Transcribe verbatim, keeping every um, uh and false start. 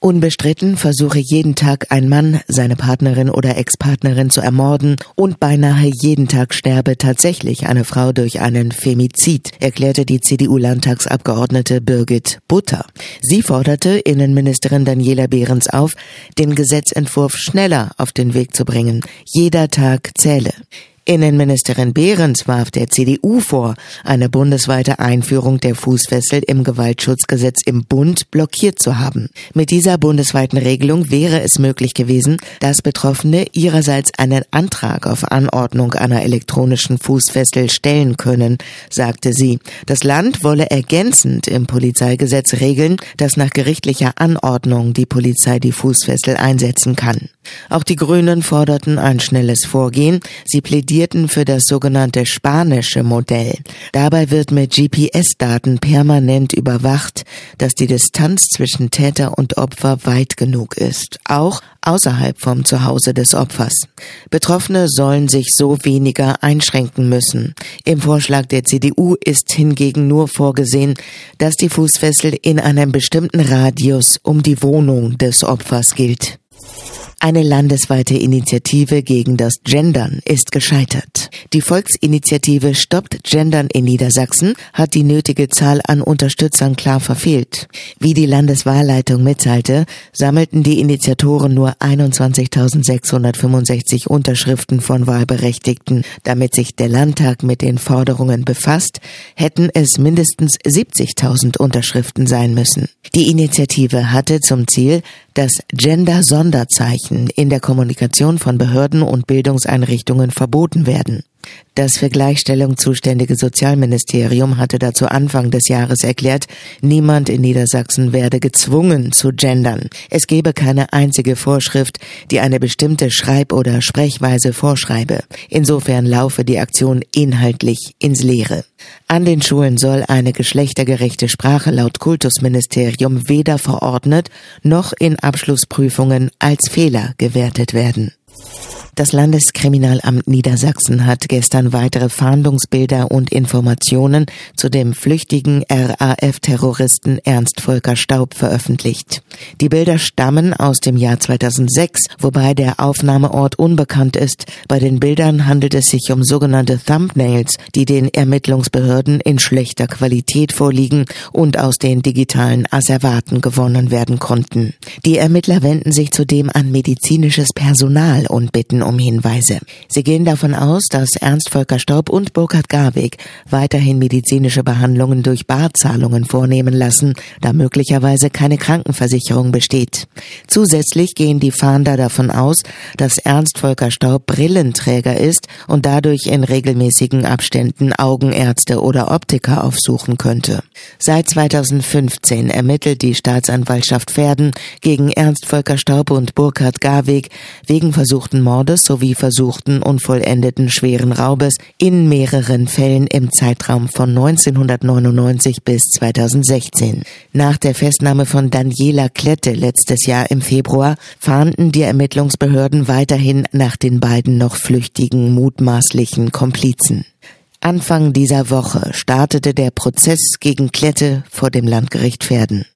Unbestritten versuche jeden Tag ein Mann, seine Partnerin oder Ex-Partnerin zu ermorden und beinahe jeden Tag sterbe tatsächlich eine Frau durch einen Femizid, erklärte die C D U-Landtagsabgeordnete Birgit Butter. Sie forderte Innenministerin Daniela Behrens auf, den Gesetzentwurf schneller auf den Weg zu bringen. Jeder Tag zähle. Innenministerin Behrens warf der C D U vor, eine bundesweite Einführung der Fußfessel im Gewaltschutzgesetz im Bund blockiert zu haben. Mit dieser bundesweiten Regelung wäre es möglich gewesen, dass Betroffene ihrerseits einen Antrag auf Anordnung einer elektronischen Fußfessel stellen können, sagte sie. Das Land wolle ergänzend im Polizeigesetz regeln, dass nach gerichtlicher Anordnung die Polizei die Fußfessel einsetzen kann. Auch die Grünen forderten ein schnelles Vorgehen. Sie plädierten für das sogenannte spanische Modell. Dabei wird mit G P S-Daten permanent überwacht, dass die Distanz zwischen Täter und Opfer weit genug ist, auch außerhalb vom Zuhause des Opfers. Betroffene sollen sich so weniger einschränken müssen. Im Vorschlag der C D U ist hingegen nur vorgesehen, dass die Fußfessel in einem bestimmten Radius um die Wohnung des Opfers gilt. Eine landesweite Initiative gegen das Gendern ist gescheitert. Die Volksinitiative Stoppt Gendern in Niedersachsen hat die nötige Zahl an Unterstützern klar verfehlt. Wie die Landeswahlleitung mitteilte, sammelten die Initiatoren nur einundzwanzigtausendsechshundertfünfundsechzig Unterschriften von Wahlberechtigten. Damit sich der Landtag mit den Forderungen befasst, hätten es mindestens siebzigtausend Unterschriften sein müssen. Die Initiative hatte zum Ziel, das Gender-Sonderzeichen in der Kommunikation von Behörden und Bildungseinrichtungen verboten werden. Das für Gleichstellung zuständige Sozialministerium hatte dazu Anfang des Jahres erklärt, niemand in Niedersachsen werde gezwungen zu gendern. Es gebe keine einzige Vorschrift, die eine bestimmte Schreib- oder Sprechweise vorschreibe. Insofern laufe die Aktion inhaltlich ins Leere. An den Schulen soll eine geschlechtergerechte Sprache laut Kultusministerium weder verordnet noch in Abschlussprüfungen als Fehler gewertet werden. Das Landeskriminalamt Niedersachsen hat gestern weitere Fahndungsbilder und Informationen zu dem flüchtigen R A F-Terroristen Ernst Volker Staub veröffentlicht. Die Bilder stammen aus dem Jahr zweitausendsechs, wobei der Aufnahmeort unbekannt ist. Bei den Bildern handelt es sich um sogenannte Thumbnails, die den Ermittlungsbehörden in schlechter Qualität vorliegen und aus den digitalen Asservaten gewonnen werden konnten. Die Ermittler wenden sich zudem an medizinisches Personal und bitten um Hinweise. Sie gehen davon aus, dass Ernst Volker Staub und Burkhard Garweg weiterhin medizinische Behandlungen durch Barzahlungen vornehmen lassen, da möglicherweise keine Krankenversicherung besteht. Zusätzlich gehen die Fahnder davon aus, dass Ernst Volker Staub Brillenträger ist und dadurch in regelmäßigen Abständen Augenärzte oder Optiker aufsuchen könnte. Seit zweitausendfünfzehn ermittelt die Staatsanwaltschaft Verden gegen Ernst Volker Staub und Burkhard Garweg wegen versuchten Mordes sowie versuchten und vollendeten schweren Raubes in mehreren Fällen im Zeitraum von neunzehnhundertneunundneunzig bis zweitausendsechzehn. Nach der Festnahme von Daniela Klette letztes Jahr im Februar fahnden die Ermittlungsbehörden weiterhin nach den beiden noch flüchtigen mutmaßlichen Komplizen. Anfang dieser Woche startete der Prozess gegen Klette vor dem Landgericht Verden.